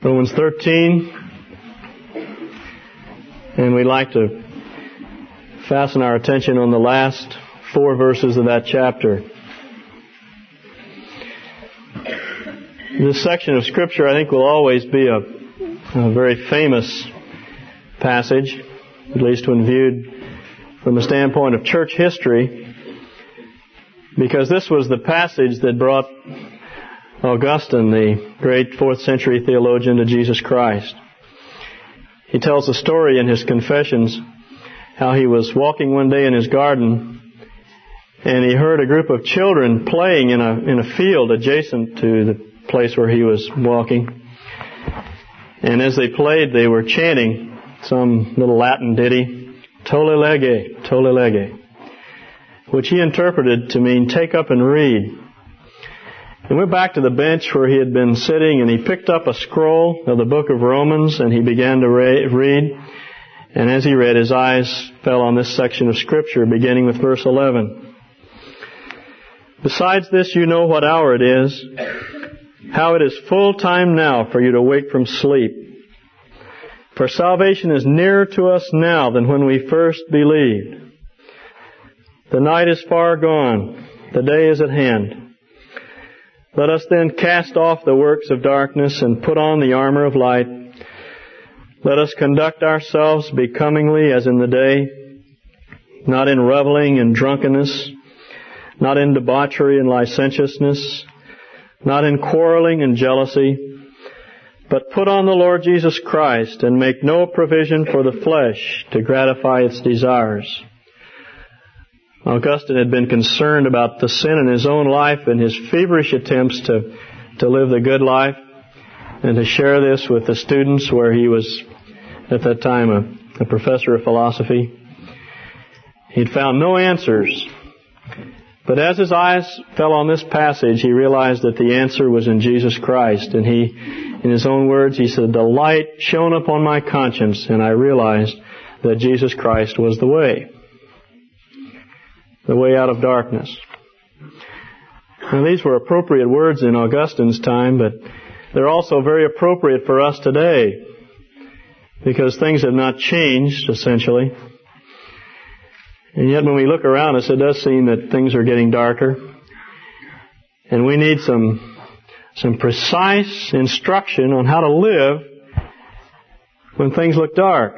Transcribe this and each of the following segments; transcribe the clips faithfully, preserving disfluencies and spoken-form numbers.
Romans thirteen, and we'd like to fasten our attention on the last four verses of that chapter. This section of Scripture, I think, will always be a, a very famous passage, at least when viewed from the standpoint of church history, because this was the passage that brought Augustine, the great fourth century theologian, to Jesus Christ. He tells a story in his Confessions how he was walking one day in his garden and he heard a group of children playing in a in a field adjacent to the place where he was walking. And as they played, they were chanting some little Latin ditty, Tolle lege, tolle lege, which he interpreted to mean take up and read. He went back to the bench where he had been sitting and he picked up a scroll of the book of Romans and he began to read. And as he read, his eyes fell on this section of Scripture beginning with verse eleven. Besides this, you know what hour it is, how it is full time now for you to wake from sleep. For salvation is nearer to us now than when we first believed. The night is far gone, the day is at hand. Let us then cast off the works of darkness and put on the armor of light. Let us conduct ourselves becomingly as in the day, not in reveling and drunkenness, not in debauchery and licentiousness, not in quarreling and jealousy, but put on the Lord Jesus Christ and make no provision for the flesh to gratify its desires. Augustine had been concerned about the sin in his own life and his feverish attempts to, to live the good life and to share this with the students where he was at that time a, a professor of philosophy. He'd found no answers. But as his eyes fell on this passage, he realized that the answer was in Jesus Christ. And he, in his own words, he said, the light shone upon my conscience and I realized that Jesus Christ was the way. The way out of darkness. Now, these were appropriate words in Augustine's time, but they're also very appropriate for us today because things have not changed, essentially. And yet when we look around us, it does seem that things are getting darker. And we need some, some precise instruction on how to live when things look dark.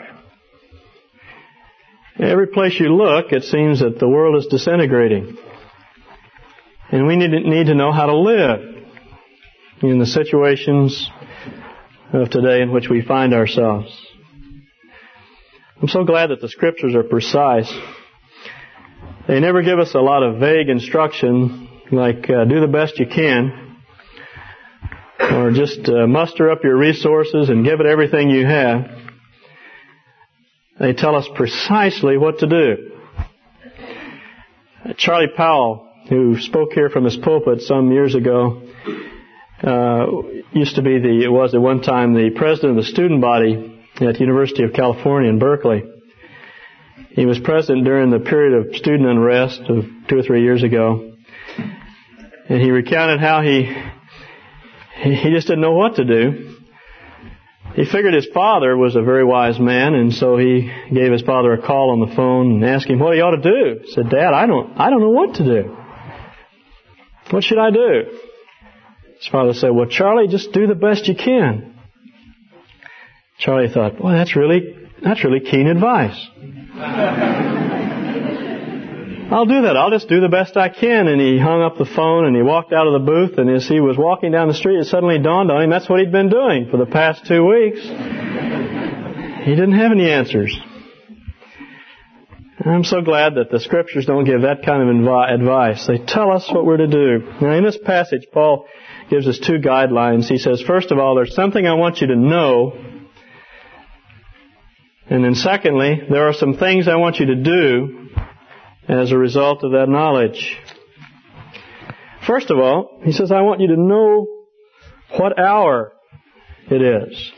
Every place you look, it seems that the world is disintegrating. And we need to, need to know how to live in the situations of today in which we find ourselves. I'm so glad that the Scriptures are precise. They never give us a lot of vague instruction like uh, do the best you can or just uh, muster up your resources and give it everything you have. They tell us precisely what to do. Charlie Powell, who spoke here from his pulpit some years ago, uh, used to be the, it was at one time the president of the student body at the University of California in Berkeley. He was president during the period of student unrest of two or three years ago. And he recounted how he, he just didn't know what to do. He figured his father was a very wise man, and so he gave his father a call on the phone and asked him what he ought to do. He said, Dad, I don't, I don't know what to do. What should I do? His father said, well, Charlie, just do the best you can. Charlie thought, boy, that's really, that's really keen advice. I'll do that. I'll just do the best I can. And he hung up the phone and he walked out of the booth. And as he was walking down the street, it suddenly dawned on him that's what he'd been doing for the past two weeks. He didn't have any answers. And I'm so glad that the Scriptures don't give that kind of invi- advice. They tell us what we're to do. Now, in this passage, Paul gives us two guidelines. He says, first of all, there's something I want you to know. And then secondly, there are some things I want you to do as a result of that knowledge. First of all, he says, I want you to know what hour it is.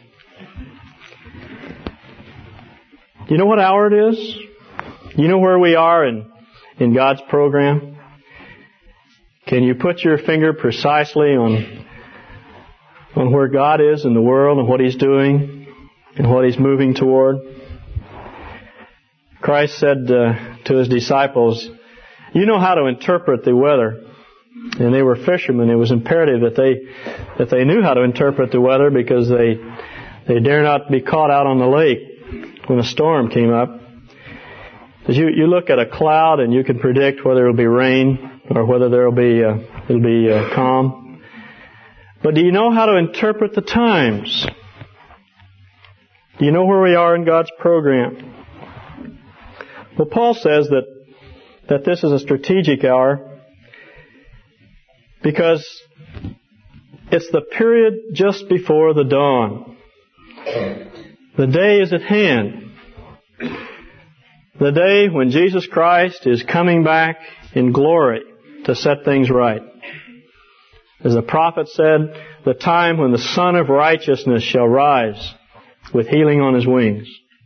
Do you know what hour it is? You know where we are in, in God's program? Can you put your finger precisely on on where God is in the world and what He's doing and what He's moving toward. Christ said uh, to His disciples, you know how to interpret the weather. And they were fishermen. It was imperative that they that they knew how to interpret the weather, because they they dare not be caught out on the lake when a storm came up. Because you, you look at a cloud and you can predict whether it'll be rain or whether there'll be uh, it'll be uh, calm. But do you know how to interpret the times? Do you know where we are in God's program? Well, Paul says that that this is a strategic hour, because it's the period just before the dawn. The day is at hand. The day when Jesus Christ is coming back in glory to set things right. As the prophet said, the time when the Son of Righteousness shall rise with healing on His wings.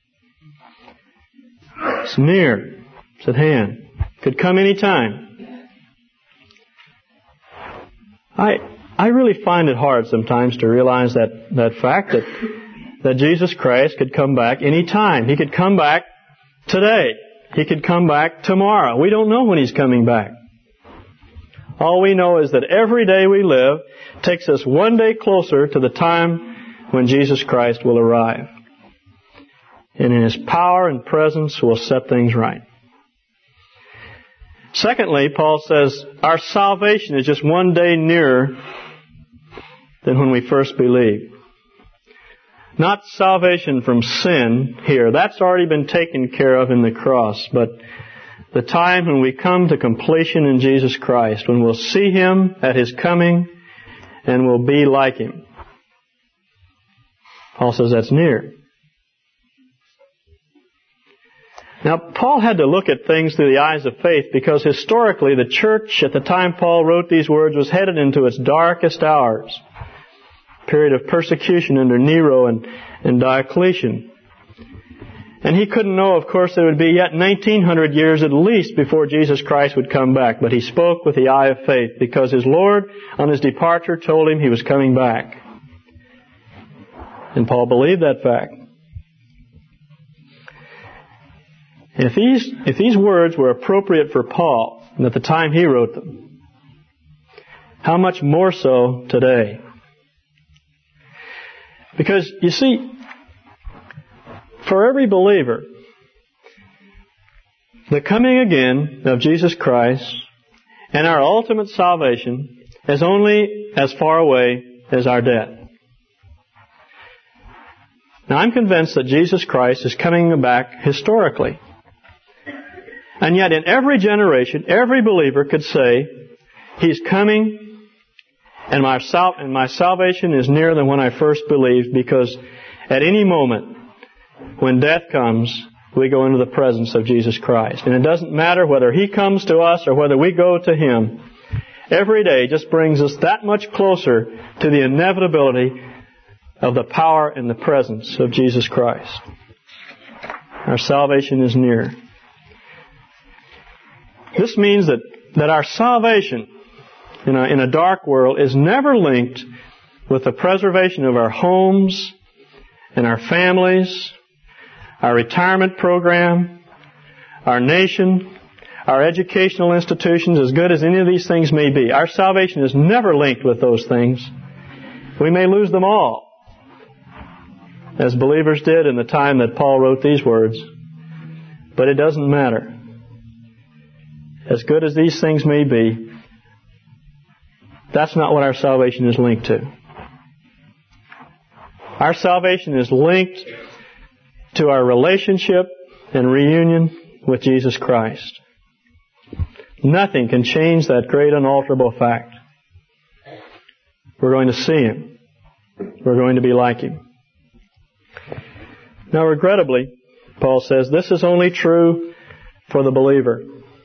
It's near. It's at hand. Could come any time. I I really find it hard sometimes to realize that, that fact that that Jesus Christ could come back any time. He could come back today. He could come back tomorrow. We don't know when He's coming back. All we know is that every day we live takes us one day closer to the time when Jesus Christ will arrive. And in His power and presence will set things right. Secondly, Paul says, our salvation is just one day nearer than when we first believed. Not salvation from sin here. That's already been taken care of in the cross. But the time when we come to completion in Jesus Christ, when we'll see Him at His coming and we'll be like Him. Paul says that's near. Now, Paul had to look at things through the eyes of faith, because historically the church at the time Paul wrote these words was headed into its darkest hours. Period of persecution under Nero and, and Diocletian. And he couldn't know, of course, that it would be yet nineteen hundred years at least before Jesus Christ would come back. But he spoke with the eye of faith, because his Lord on His departure told him He was coming back. And Paul believed that fact. If these, if these words were appropriate for Paul, and at the time he wrote them, how much more so today? Because, you see, for every believer, the coming again of Jesus Christ and our ultimate salvation is only as far away as our death. Now, I'm convinced that Jesus Christ is coming back historically. And yet in every generation, every believer could say, He's coming, and my, sal- and my salvation is nearer than when I first believed, because at any moment, when death comes, we go into the presence of Jesus Christ. And it doesn't matter whether He comes to us or whether we go to Him. Every day just brings us that much closer to the inevitability of the power and the presence of Jesus Christ. Our salvation is near. This means that, that our salvation in a, in a dark world is never linked with the preservation of our homes and our families, our retirement program, our nation, our educational institutions, as good as any of these things may be. Our salvation is never linked with those things. We may lose them all, as believers did in the time that Paul wrote these words, but it doesn't matter. As good as these things may be, that's not what our salvation is linked to. Our salvation is linked to our relationship and reunion with Jesus Christ. Nothing can change that great unalterable fact. We're going to see Him. We're going to be like Him. Now, regrettably, Paul says, this is only true for the believer.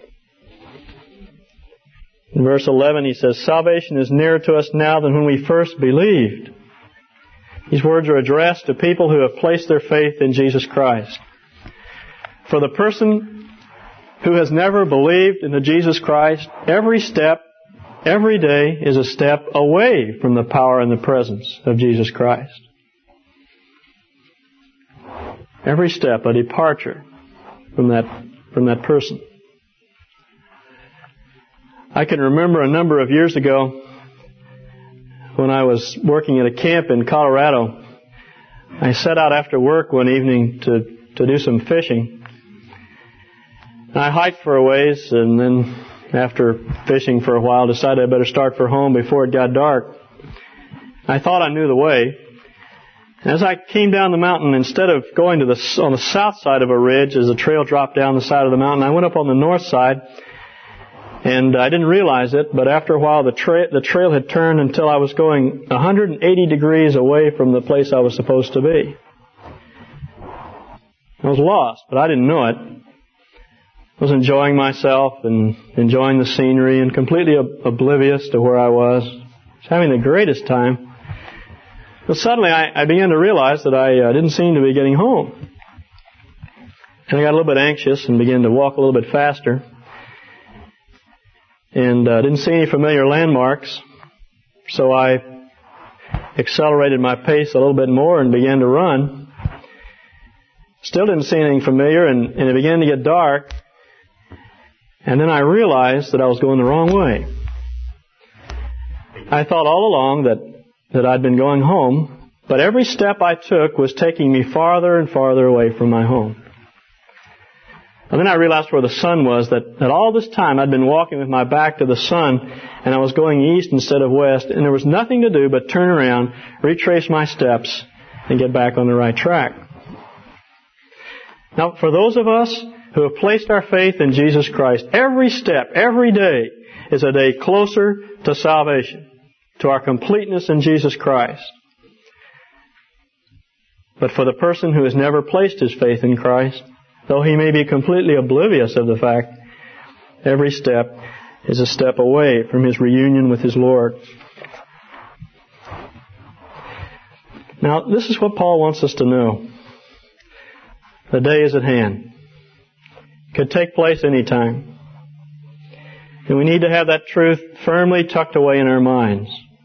In verse eleven, he says, salvation is nearer to us now than when we first believed. These words are addressed to people who have placed their faith in Jesus Christ. For the person who has never believed in the Jesus Christ, every step every day is a step away from the power and the presence of Jesus Christ. Every step a departure from that, from that person. I can remember a number of years ago when I was working at a camp in Colorado. I set out after work one evening to, to do some fishing. And I hiked for a ways, and then after fishing for a while decided I better start for home before it got dark. I thought I knew the way. As I came down the mountain, instead of going to the on the south side of a ridge as the trail dropped down the side of the mountain, I went up on the north side. And I didn't realize it, but after a while the, tra- the trail had turned until I was going one hundred eighty degrees away from the place I was supposed to be. I was lost, but I didn't know it. I was enjoying myself and enjoying the scenery and completely ob- oblivious to where I was. I was having the greatest time. But suddenly I, I began to realize that I uh, didn't seem to be getting home. And I got a little bit anxious and began to walk a little bit faster. And uh, didn't see any familiar landmarks, so I accelerated my pace a little bit more and began to run. Still didn't see anything familiar, and, and it began to get dark. And then I realized that I was going the wrong way. I thought all along that, that I'd been going home, but every step I took was taking me farther and farther away from my home. And then I realized where the sun was, that, that all this time I'd been walking with my back to the sun, and I was going east instead of west, and there was nothing to do but turn around, retrace my steps, and get back on the right track. Now, for those of us who have placed our faith in Jesus Christ, every step, every day is a day closer to salvation, to our completeness in Jesus Christ. But for the person who has never placed his faith in Christ, though he may be completely oblivious of the fact, every step is a step away from his reunion with his Lord. Now, this is what Paul wants us to know. The day is at hand. It could take place any time. And we need to have that truth firmly tucked away in our minds.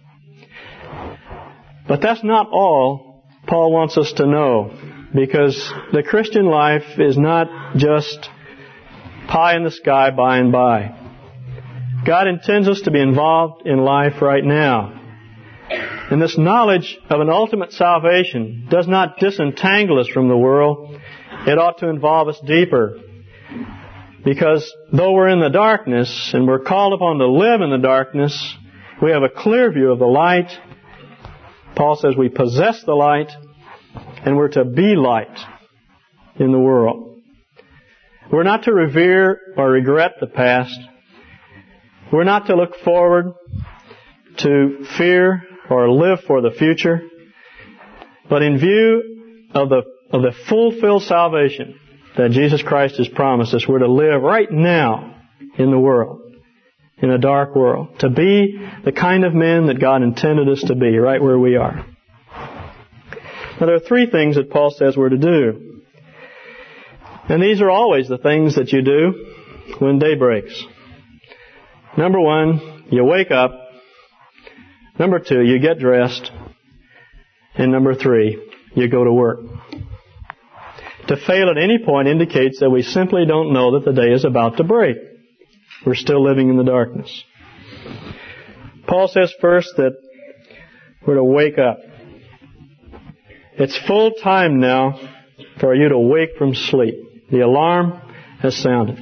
But that's not all Paul wants us to know. Because the Christian life is not just pie in the sky by and by. God intends us to be involved in life right now. And this knowledge of an ultimate salvation does not disentangle us from the world. It ought to involve us deeper. Because though we're in the darkness and we're called upon to live in the darkness, we have a clear view of the light. Paul says we possess the light. And we're to be light in the world. We're not to revere or regret the past. We're not to look forward to fear or live for the future. But in view of the, of the fulfilled salvation that Jesus Christ has promised us, we're to live right now in the world, in a dark world, to be the kind of men that God intended us to be right where we are. Now, there are three things that Paul says we're to do. And these are always the things that you do when day breaks. Number one, you wake up. Number two, you get dressed. And number three, you go to work. To fail at any point indicates that we simply don't know that the day is about to break. We're still living in the darkness. Paul says first that we're to wake up. It's full time now for you to wake from sleep. The alarm has sounded.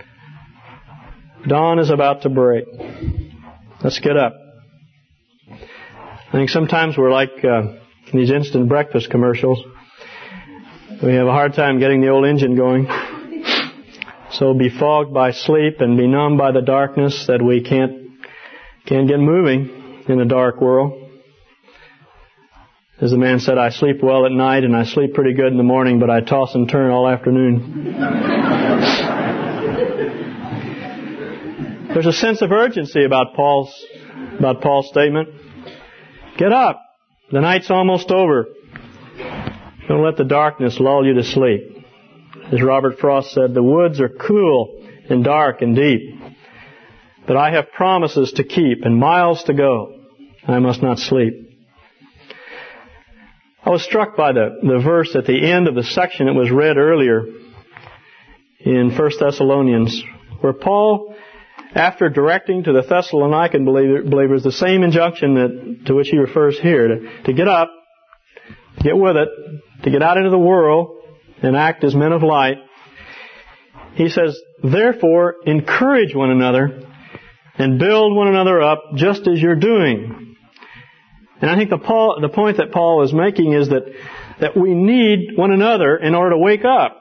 Dawn is about to break. Let's get up. I think sometimes we're like uh, these instant breakfast commercials. We have a hard time getting the old engine going. So befogged by sleep and benumbed by the darkness that we can't can't get moving in a dark world. As the man said, I sleep well at night and I sleep pretty good in the morning, but I toss and turn all afternoon. There's a sense of urgency about Paul's about Paul's statement. Get up. The night's almost over. Don't let the darkness lull you to sleep. As Robert Frost said, the woods are cool and dark and deep. but I have promises to keep and miles to go. I must not sleep. I was struck by the, the verse at the end of the section that was read earlier in First Thessalonians, where Paul, after directing to the Thessalonican believers the same injunction that, to which he refers here, to, to get up, to get with it, to get out into the world and act as men of light, he says, therefore, encourage one another and build one another up just as you're doing. And I think the, Paul, the point that Paul is making is that, that we need one another in order to wake up.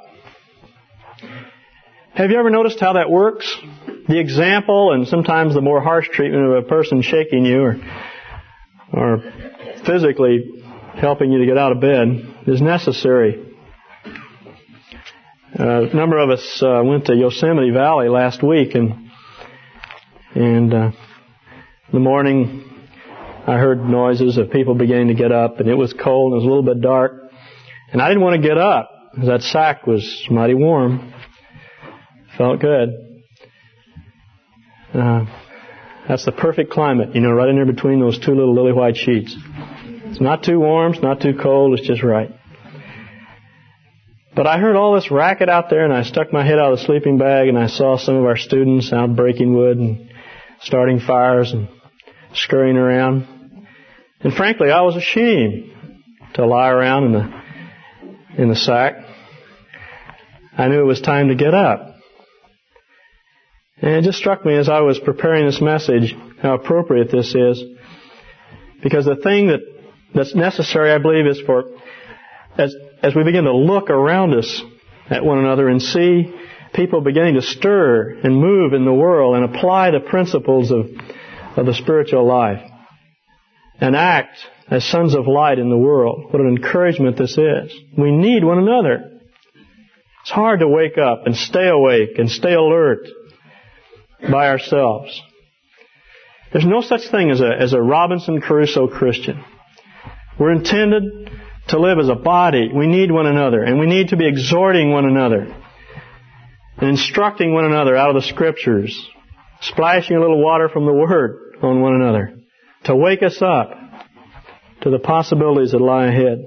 Have you ever noticed how that works? The example and sometimes the more harsh treatment of a person shaking you or, or physically helping you to get out of bed is necessary. Uh, a number of us uh, went to Yosemite Valley last week, and and uh, in the morning I heard noises of people beginning to get up, and it was cold and it was a little bit dark, and I didn't want to get up because that sack was mighty warm. Felt good. Uh, that's the perfect climate, you know, right in there between those two little lily white sheets. It's not too warm, it's not too cold, it's just right. But I heard all this racket out there, and I stuck my head out of the sleeping bag, and I saw some of our students out breaking wood and starting fires and scurrying around. And frankly, I was ashamed to lie around in the in the sack. I knew it was time to get up. And it just struck me as I was preparing this message how appropriate this is. Because the thing that, that's necessary, I believe, is for as As we begin to look around us at one another and see people beginning to stir and move in the world and apply the principles of, of the spiritual life and act as sons of light in the world, what an encouragement this is. We need one another. It's hard to wake up and stay awake and stay alert by ourselves. There's no such thing as a, as a Robinson Crusoe Christian. We're intended to live as a body. We need one another, and we need to be exhorting one another and instructing one another out of the Scriptures, splashing a little water from the Word on one another to wake us up to the possibilities that lie ahead.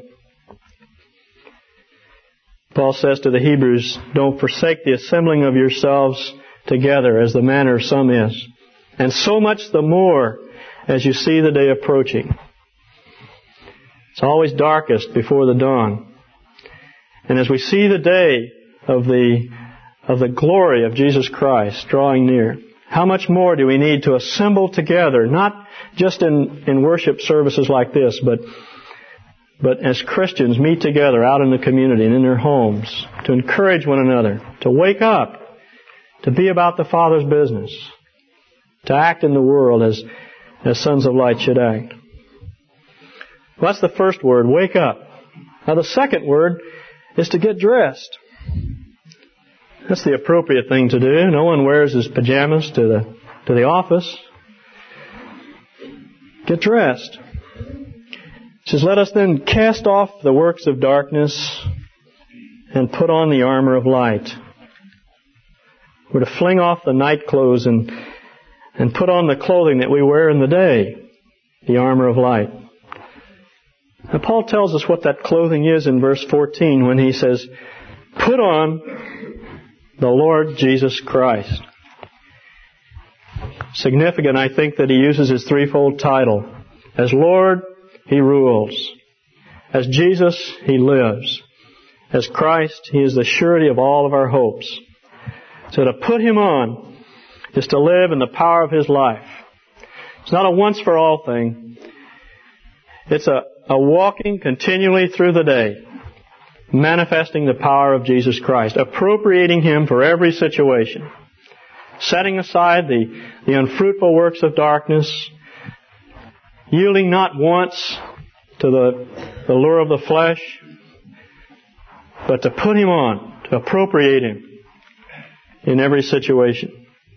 Paul says to the Hebrews, don't forsake the assembling of yourselves together as the manner of some is, and so much the more as you see the day approaching. It's always darkest before the dawn. And as we see the day of the of the glory of Jesus Christ drawing near, how much more do we need to assemble together, not just in, in worship services like this, but but as Christians meet together out in the community and in their homes to encourage one another, to wake up, to be about the Father's business, to act in the world as, as sons of light should act. Well, that's the first word, wake up. Now the second word is to get dressed. That's the appropriate thing to do. No one wears his pajamas to the to the office. Get dressed. It says, let us then cast off the works of darkness and put on the armor of light. We're to fling off the night clothes and and put on the clothing that we wear in the day, the armor of light. Now, Paul tells us what that clothing is in verse fourteen when he says, put on the Lord Jesus Christ. Significant, I think, that he uses his threefold title. As Lord, he rules. As Jesus, he lives. As Christ, he is the surety of all of our hopes. So to put him on is to live in the power of his life. It's not a once-for-all thing. It's a A walking continually through the day, manifesting the power of Jesus Christ, appropriating Him for every situation, setting aside the, the unfruitful works of darkness, yielding not once to the, the lure of the flesh, but to put Him on, to appropriate Him in every situation.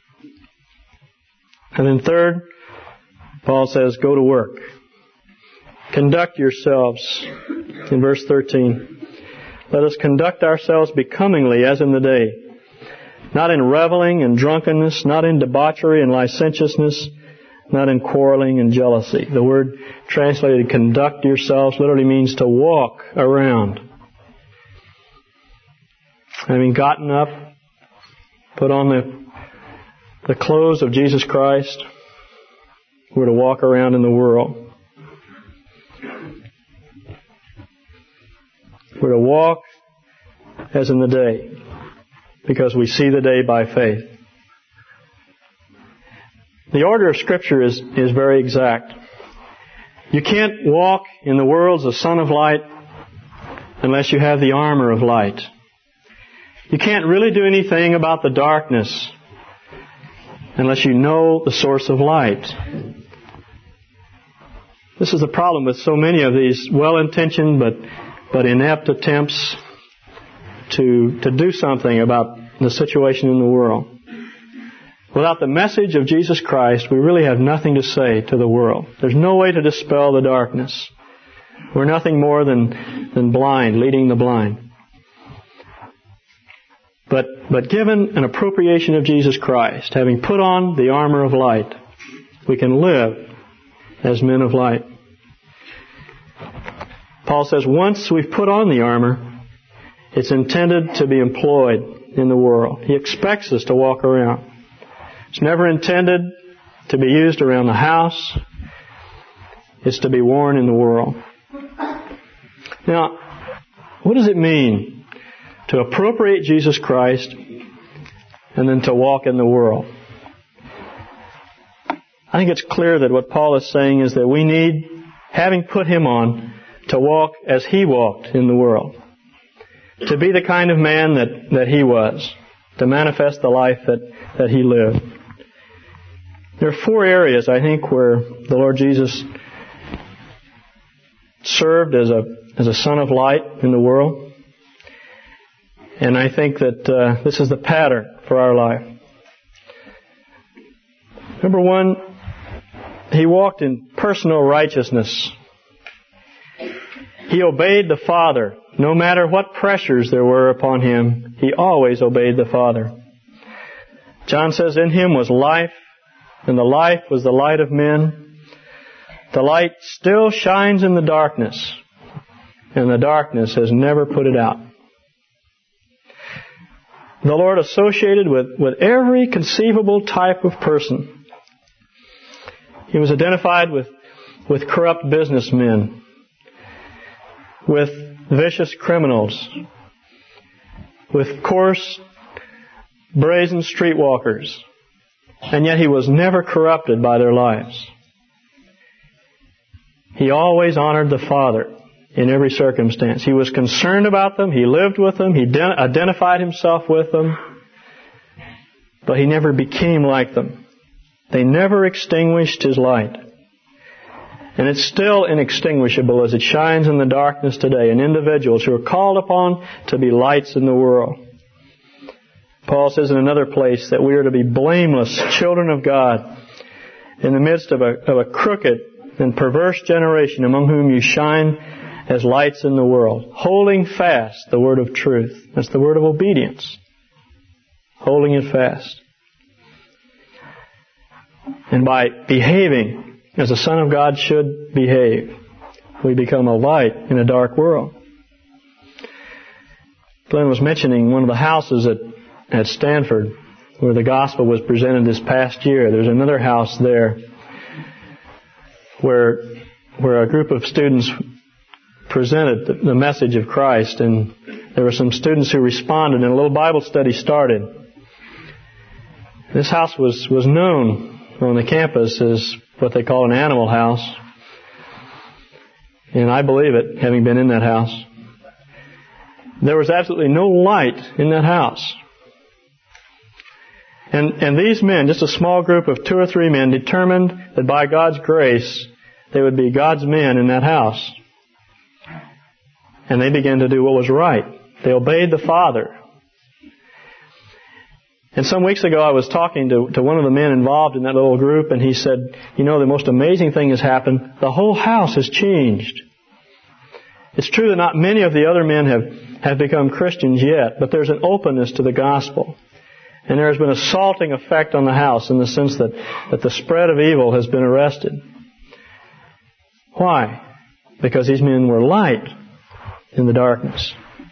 And then third, Paul says, go to work. Conduct yourselves, in verse thirteen. Let us conduct ourselves becomingly as in the day, not in reveling and drunkenness, not in debauchery and licentiousness, not in quarreling and jealousy. The word translated conduct yourselves literally means to walk around. Having gotten up, put on the, the clothes of Jesus Christ, we're to walk around in the world. We're to walk as in the day, because we see the day by faith. The order of Scripture is, is very exact. You can't walk in the world as a son of light unless you have the armor of light. You can't really do anything about the darkness unless you know the source of light. This is the problem with so many of these well-intentioned but, but inept attempts to, to do something about the situation in the world. Without the message of Jesus Christ, we really have nothing to say to the world. There's no way to dispel the darkness. We're nothing more than, than blind, leading the blind. But, but given an appropriation of Jesus Christ, having put on the armor of light, we can live as men of light. Paul says once we've put on the armor, it's intended to be employed in the world. He expects us to walk around. It's never intended to be used around the house. It's to be worn in the world. Now, what does it mean to appropriate Jesus Christ and then to walk in the world? I think it's clear that what Paul is saying is that we need, having put Him on, to walk as He walked in the world. To be the kind of man that, that He was. To manifest the life that, that He lived. There are four areas, I think, where the Lord Jesus served as a, as a son of light in the world. And I think that uh, this is the pattern for our life. Number one, He walked in personal righteousness. He obeyed the Father. No matter what pressures there were upon Him, He always obeyed the Father. John says, in Him was life, and the life was the light of men. The light still shines in the darkness, and the darkness has never put it out. The Lord associated with, with every conceivable type of person. He was identified with, with corrupt businessmen, with vicious criminals, with coarse, brazen streetwalkers, and yet He was never corrupted by their lives. He always honored the Father in every circumstance. He was concerned about them. He lived with them. He identified Himself with them. But He never became like them. They never extinguished His light. And it's still inextinguishable as it shines in the darkness today in individuals who are called upon to be lights in the world. Paul says in another place that we are to be blameless children of God in the midst of a, of a crooked and perverse generation among whom you shine as lights in the world, holding fast the word of truth. That's the word of obedience. Holding it fast. And by behaving as a son of God should behave, we become a light in a dark world. Glenn was mentioning one of the houses at, at Stanford where the gospel was presented this past year. There's another house there where, where a group of students presented the, the message of Christ, and there were some students who responded, and a little Bible study started. This house was, was known on the campus as what they call an animal house. And I believe it, having been in that house. There was absolutely no light in that house. And, and these men, just a small group of two or three men, determined that by God's grace, they would be God's men in that house. And they began to do what was right. They obeyed the Father. And some weeks ago I was talking to, to one of the men involved in that little group, and he said, you know, the most amazing thing has happened. The whole house has changed. It's true that not many of the other men have, have become Christians yet, but there's an openness to the gospel. And there has been a salting effect on the house in the sense that, that the spread of evil has been arrested. Why? Because these men were light in the darkness.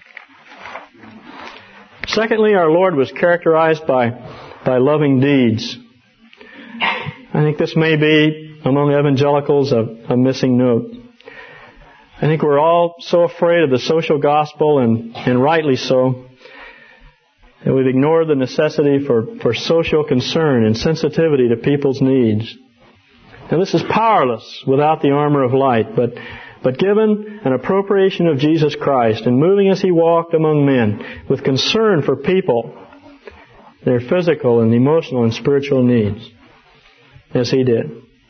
Secondly, our Lord was characterized by, by loving deeds. I think this may be, among evangelicals, a, a missing note. I think we're all so afraid of the social gospel, and, and rightly so, that we've ignored the necessity for, for social concern and sensitivity to people's needs. Now, this is powerless without the armor of light, but, but given an appropriation of Jesus Christ and moving as He walked among men with concern for people, their physical and emotional and spiritual needs, as He did.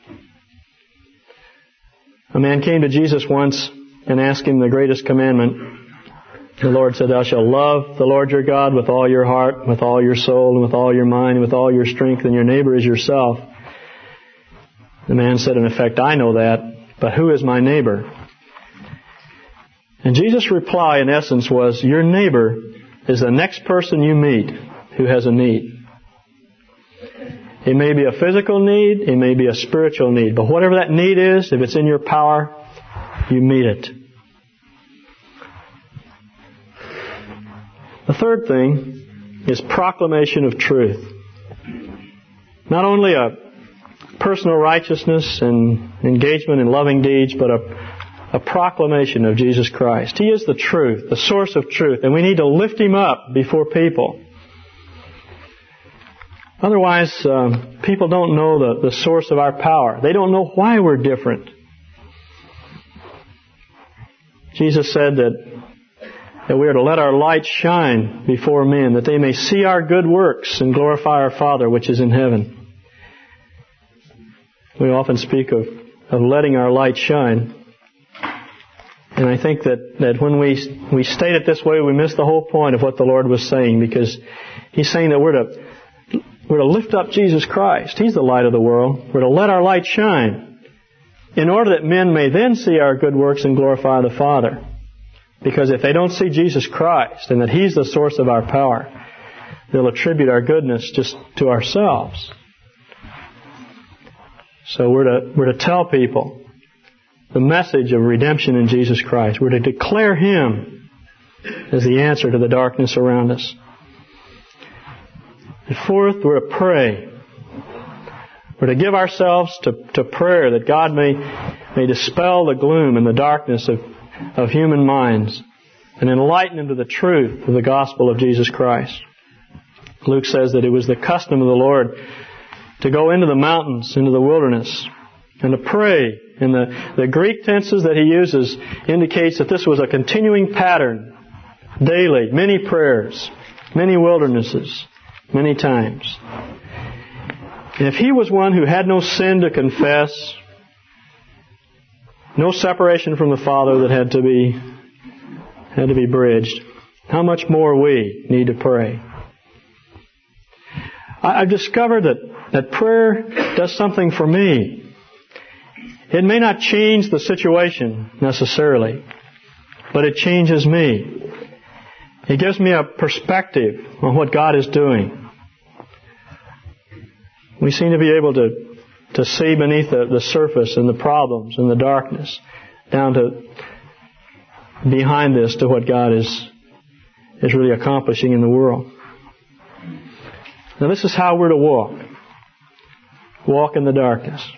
A man came to Jesus once and asked Him the greatest commandment. The Lord said, "Thou shalt love the Lord your God with all your heart, with all your soul, and with all your mind, and with all your strength, and your neighbor as yourself." The man said, in effect, "I know that, but who is my neighbor?" And Jesus' reply, in essence, was, your neighbor is the next person you meet who has a need. It may be a physical need, it may be a spiritual need, but whatever that need is, if it's in your power, you meet it. The third thing is proclamation of truth. Not only a personal righteousness and engagement in loving deeds, but a, a proclamation of Jesus Christ. He is the truth, the source of truth, and we need to lift Him up before people. Otherwise, um, people don't know the, the source of our power. They don't know why we're different. Jesus said that that we are to let our light shine before men, that they may see our good works and glorify our Father which is in heaven. We often speak of, of letting our light shine. And I think that, that when we we state it this way, we miss the whole point of what the Lord was saying, because He's saying that we're to we're to lift up Jesus Christ. He's the light of the world. We're to let our light shine in order that men may then see our good works and glorify the Father. Because if they don't see Jesus Christ and that He's the source of our power, they'll attribute our goodness just to ourselves. So we're to, we're to tell people the message of redemption in Jesus Christ. We're to declare Him as the answer to the darkness around us. And fourth, we're to pray. We're to give ourselves to, to prayer that God may, may dispel the gloom and the darkness of of human minds and enlighten them to the truth of the gospel of Jesus Christ. Luke says that it was the custom of the Lord to go into the mountains, into the wilderness, and to pray. And the, the Greek tenses that he uses indicates that this was a continuing pattern, daily, many prayers, many wildernesses, many times. And if he was one who had no sin to confess, no separation from the Father that had to be had to be bridged, how much more we need to pray. I've discovered that, that prayer does something for me. It may not change the situation necessarily, but it changes me. It gives me a perspective on what God is doing. We seem to be able to to see beneath the, the surface and the problems and the darkness, down to behind this to what God is is really accomplishing in the world. Now this is how we're to walk. Walk in the darkness.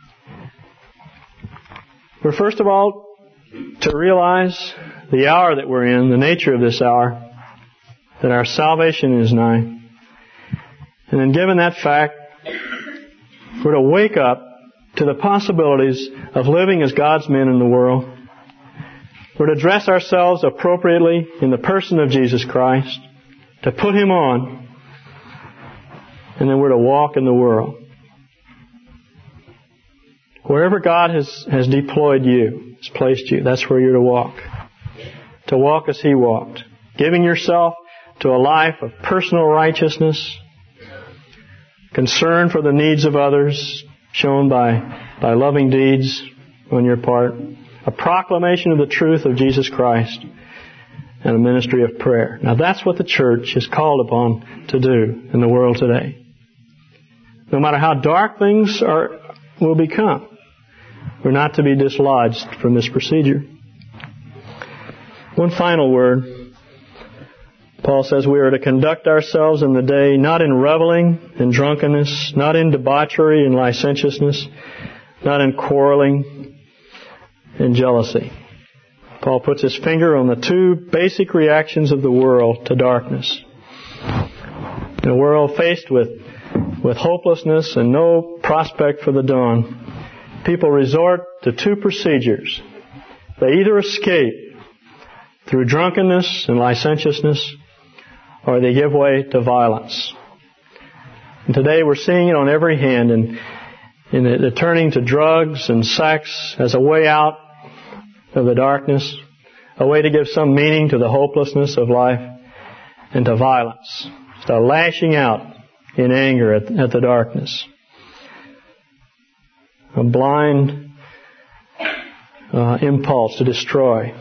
We're first of all to realize the hour that we're in, the nature of this hour, that our salvation is nigh. And then given that fact, we're to wake up to the possibilities of living as God's men in the world. We're to dress ourselves appropriately in the person of Jesus Christ, to put Him on, and then we're to walk in the world. Wherever God has, has deployed you, has placed you, that's where you're to walk. To walk as He walked, giving yourself to a life of personal righteousness, concern for the needs of others, shown by, by loving deeds on your part, a proclamation of the truth of Jesus Christ, and a ministry of prayer. Now that's what the church is called upon to do in the world today. No matter how dark things are, will become, we're not to be dislodged from this procedure. One final word. Paul says we are to conduct ourselves in the day not in reveling and drunkenness, not in debauchery and licentiousness, not in quarreling and jealousy. Paul puts his finger on the two basic reactions of the world to darkness. In a world faced with, with hopelessness and no prospect for the dawn, people resort to two procedures. They either escape through drunkenness and licentiousness, or they give way to violence. And today we're seeing it on every hand, and in the, the turning to drugs and sex as a way out of the darkness, a way to give some meaning to the hopelessness of life, and to violence, to lashing out in anger at, at the darkness. A blind uh, impulse to destroy.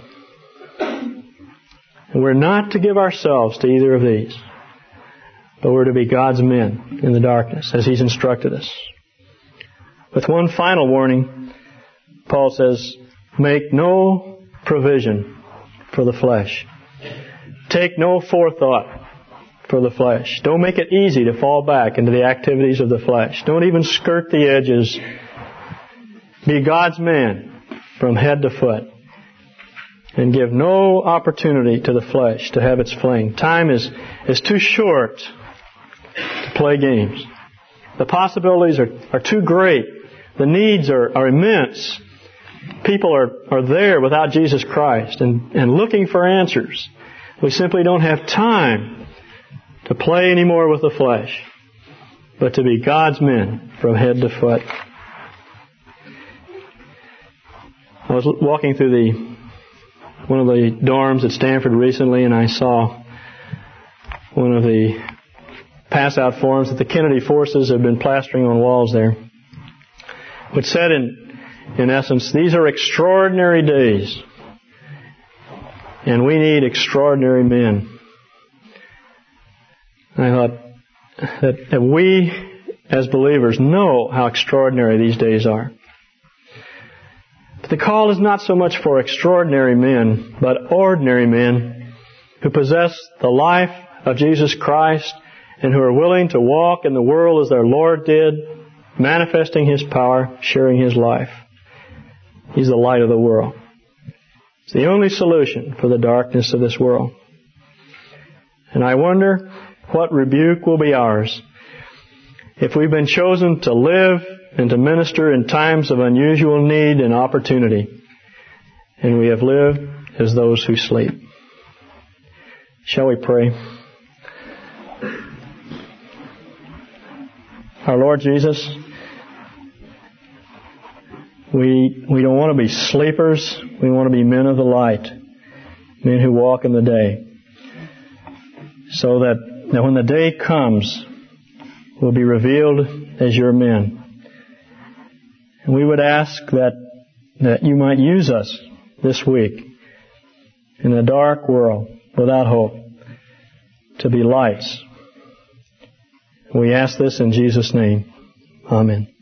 And we're not to give ourselves to either of these, but we're to be God's men in the darkness, as He's instructed us. With one final warning, Paul says, make no provision for the flesh. Take no forethought for the flesh. Don't make it easy to fall back into the activities of the flesh. Don't even skirt the edges. Be God's man from head to foot. And give no opportunity to the flesh to have its fling. Time is, is too short to play games. The possibilities are, are too great. The needs are, are immense. People are, are there without Jesus Christ and, and looking for answers. We simply don't have time to play anymore with the flesh, but to be God's men from head to foot. I was walking through the one of the dorms at Stanford recently, and I saw one of the pass-out forms that the Kennedy forces have been plastering on walls there, which said in, in essence, these are extraordinary days, and we need extraordinary men. And I thought that, that we, as believers, know how extraordinary these days are. But the call is not so much for extraordinary men, but ordinary men who possess the life of Jesus Christ and who are willing to walk in the world as their Lord did, manifesting His power, sharing His life. He's the light of the world. It's the only solution for the darkness of this world. And I wonder what rebuke will be ours if we've been chosen to live and to minister in times of unusual need and opportunity, and we have lived as those who sleep. Shall we pray? Our Lord Jesus, we we don't want to be sleepers. We want to be men of the light, men who walk in the day, so that, that when the day comes, we'll be revealed as your men. And we would ask that, that you might use us this week in a dark world without hope to be lights. We ask this in Jesus' name. Amen.